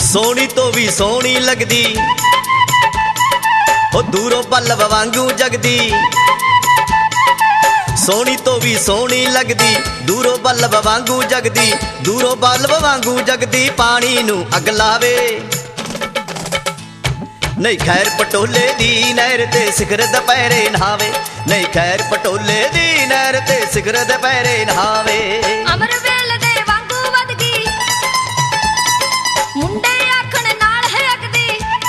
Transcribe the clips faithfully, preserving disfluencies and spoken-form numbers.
सोहनी तो भी सोहनी लगदी ओ दूरों बल्लभ वांगू जगदी। सोहनी तो भी सोहनी लगदी दूरों बल्लभ वांगू जगदी। दूरों बल्लभ वांगू जगदी पानी नू अग लावे। नहीं खैर पटोले दी नहर ते सिखर दुपहरे नहावे। नहीं खैर पटोले दी नहर ते सिखर दुपहरे नहावे। अमर वेल दे वांगू वदगी मुंडे आखण नाल है अगदी।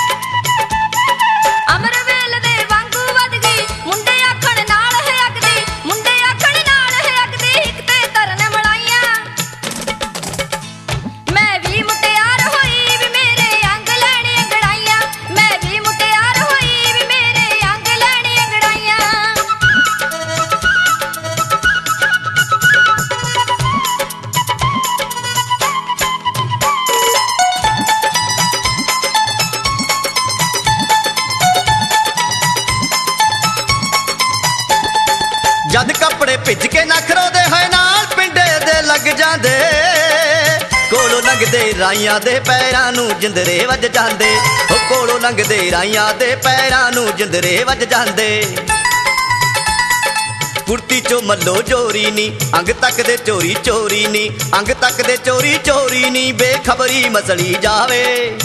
अमर वेल दे वांगू वदगी मुंडे आखण नाल है अगदी। मुंडे आखण नाल है अगदी इक ते तरन मलाइयां। मैं भी मुटियार होई भी मेरे अंग लैणे अंगड़ाइयां। मैं भी मुटियार होई भी मेरे अंग लैणे अंगड़ाइयां। जद कपड़े भिज के नखरों दे है नाल पिंडे दे लग जांदे। कोलों लंघदे राइयां दे पैरां नू जिंदरे वज जांदे। ओ कोलों लंघदे राइयां दे पैरां नू जिंदरे वज जांदे। कुर्ती चो मल्लो चोरी नी अंग तक दे चोरी चोरी नी। अंग तक दे चोरी चोरी नी बेखबरी मसली जावे।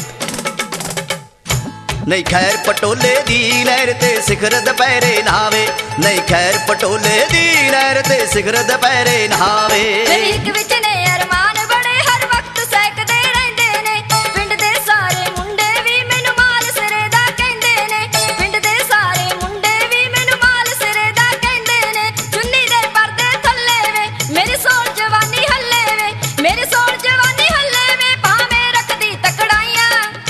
नहीं खैर पटोले दी नहर ते सिखर दुपहरे नहावे। नहीं खैर पटोले दी नहर ते सिखर दुपहरे नहावे। मेरे हिक विच ने अरमान बड़े हर वक्त सैकदे रहिंदे ने। पिंड दे सारे मुंडे भी मैनू माल सिरे दा कहंदे ने। पिंड दे सारे मुंडे भी मैनू माल सिरे दा कहंदे ने। चुन्नी दे पर्दे थल्ले वे मेरी सोल जवानी हल्ले वे। मेरी सोल जवानी हल्ले वे भावें रखदी तकड़ाइयां।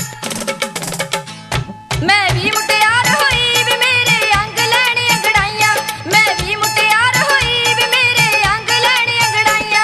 मैं भी मुटियार होई भी मेरे अंग लैणे अंगड़ाइयां। मैं भी मुटियार होई भी मेरे अंग लैणे अंगड़ाइयां।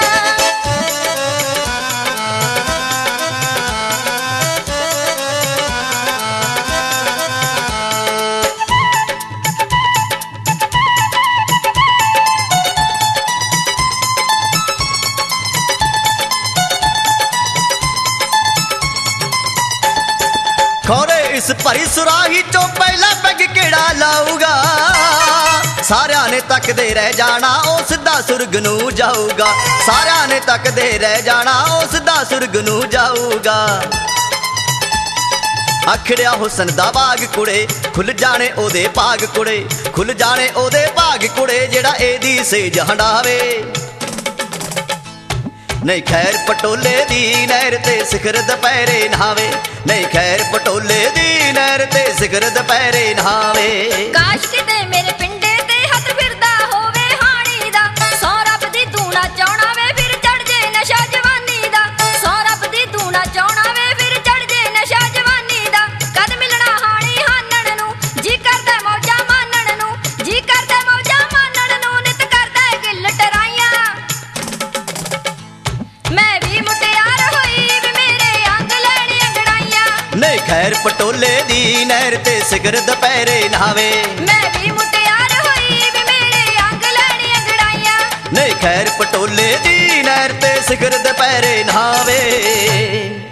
खोरे इस भरी सुराही चो पहला पैग केड़ा लाऊगा। सारियां ने तकदे रह जाना ओ सिद्धा सुरग नू जाऊगा। सारियां ने तकदे रह जाना ओ सिद्धा सुरग नू जाऊगा। अखड़िया हुसन दा बाग कुड़े खुल जाने ओदे भाग कुड़े। खुल जाने ओदे भाग कुड़े जेड़ा एदी सेज हंडावे। नहीं खैर पटोले दी नहर ते सिखर दुपहरे नहावे। नहीं खैर पटोले दी नहर ते सिखर दुपहरे नहावे। काश किते मेरे पिंडे ते हथ फिरदा होवे हाणी दा। सौ रब दी तू ना चाहना वे फिर चढ़ जे नशा जवानी दा। सौ रब दी तू ना चाहना वे फिर चढ़ जे नशा जवानी दा। कद मिलना हाणी हानण नू जी करदा मौजा मानण नू। जी करदा मौजा मानण नू नित करदा गिल टराइयां। मैं भी मुटियार होई भी मेरे अंग लैणे अंगड़ाइयां। नहीं खैर पटोले दी नहर ते सिखर दुपहरे नहावे। मैं भी मुटियार होई भी मेरे अंग लैणे अंगड़ाइयां। नहीं खैर पटोले दी नहर ते सिखर दुपहरे नहावे।